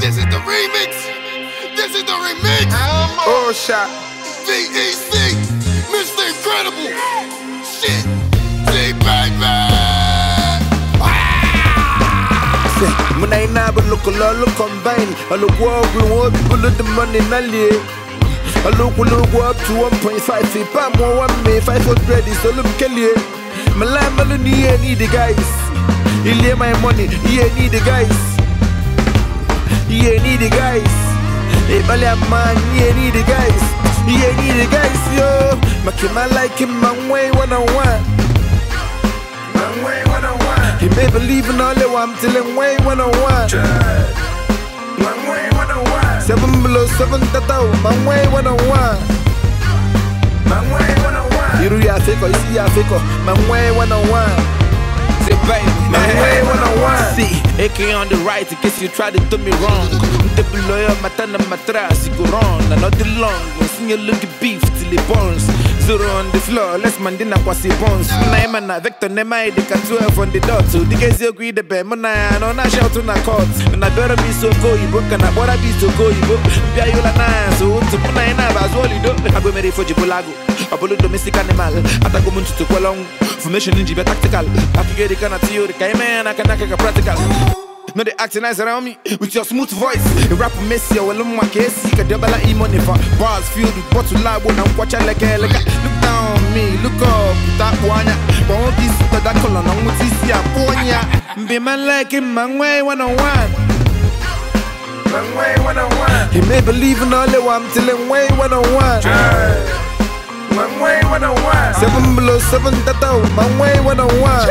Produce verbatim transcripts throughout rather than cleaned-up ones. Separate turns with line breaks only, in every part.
This is the remix. This is the remix.
Oh, shot.
V E C. Mister Incredible. Shit. T baby.
When I never look a lot, look combine. I look war, we want people with the money, Nally. I look, we look up to one point five feet, but more one me, five foot ready, so look, Kelly. My lamb, I need the guys. He lay my money, he need the guys. He need the guys. Hey, man, he need the guys. He need the guys, yo. My kid, I like him, my way one on one. My way one on one. He may believe in all the one till him way one on one. My way one on one. Seven below seven tata, my way one on one. My way one on one. You ya fake, you see ya fake, my way one on one. Say baby, my way one on one. See, A K on the right in case you try to do me wrong. The below my turn my trash, you go wrong. And not the long, when see you look at beef till it burns. Zero on the floor, let's mandina kwasi bones. Name and vector nema de can twelve on the dot. So the guys you agree the bed, man, I know not shout on a court. And I better be so go, you broke and I better be so go, you go. Piayola nine, so to put nine as well, you do. I go marry for Jibolago, a bullet domestic animal. Atago Muntu to Kolong, formation in Jibe tactical. I can get it, can I tell you the Cayman, I can make a practical. No, they acting nice around me with your smooth voice. The rapper Messi, I will look my case. You can double like money for bars filled with bottle live when I'm watching like a look down on me, look up, that one. But this that color, I'm with this year, Ponya. Be man like him, man way one on one. Man way one on one. He may believe in all the one till him way one on one. Man way one on one. Seven below seven tata, man way one on one.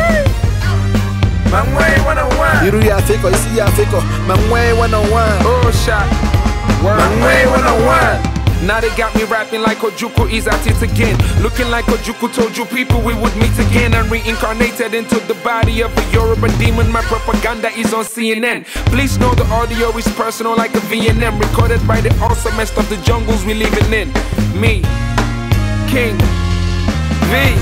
Man way one on one. You ya fake, you see ya fake. Man way one on one. Oh shot. Man way one on one.
Now they got me rapping like Ojukwu is at it again. Looking like Ojukwu told you people we would meet again. And reincarnated into the body of a Yoruba demon. My propaganda is on C N N. Please know the audio is personal like a V N M. Recorded by the awesomest of the jungles we living in. Me, King V.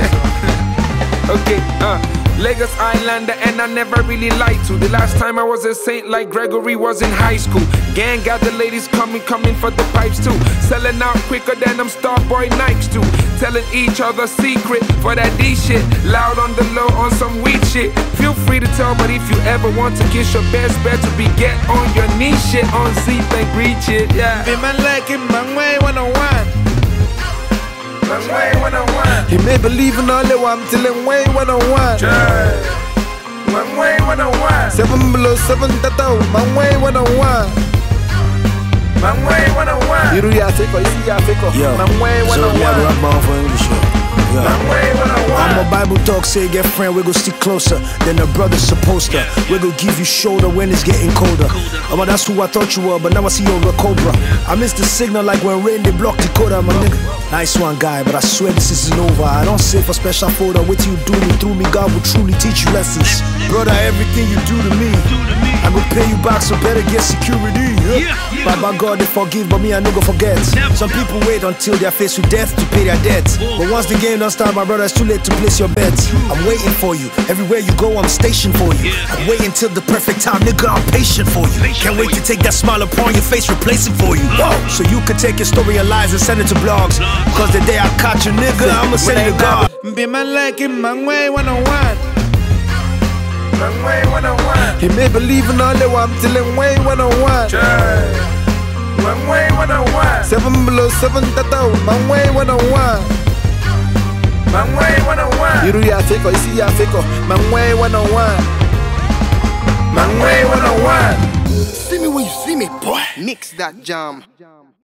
Okay, uh Lagos Islander, and I never really lied to. The last time I was a saint like Gregory was in high school. Gang got the ladies coming, coming for the pipes too. Selling out quicker than them Starboy Nikes too. Telling each other secret for that D shit. Loud on the low on some weed shit. Feel free to tell, but if you ever want to kiss your best bet to be get on your knee shit on Z, think reach it, yeah.
Be man like him, man way one on one. Man way one on one. He may believe in all the one till him way one on one. Man way one on one. Seven below seven tata, man way one on one. Man way one on one. You ya fake, you see ya fake. Man way one on one. Man way one on one.
I'm a Bible talk, say get friend, we go stick closer than a brother supposed to. We go give you shoulder when it's getting colder. Oh, but that's who I thought you were, but now I see you're a cobra. I miss the signal like when rain they block Dakota, my nigga. Nice one, guy, but I swear this isn't over. I don't say for special photo. What you do me through me, God will truly teach you lessons. Brother, everything you do to me, I go pay you back, so better get security. Yeah. But by God, they forgive, but me, I no go forget. Some people wait until they're faced with death to pay their debts. But once the game don't start, my brother, it's too late to place your bets. I'm waiting for you. Everywhere you go, I'm stationed for you. I'm waiting till the perfect time, nigga, I'm patient for you. Can't wait to take that smile upon your face, replace it for you. So you can take your story of lies and send it to blogs. Cause the day I catch you, nigga, I'ma send it to God.
Be man like him, man way one on one. Man way one on one. He may believe in all the one till him way one on one. Man way one on one. Seven below seven tata, man way one on one. Man way one on one. You ya fake, you see ya fake. Man way one on one. Man way one on one.
See me when you see me, boy.
Mix that jam.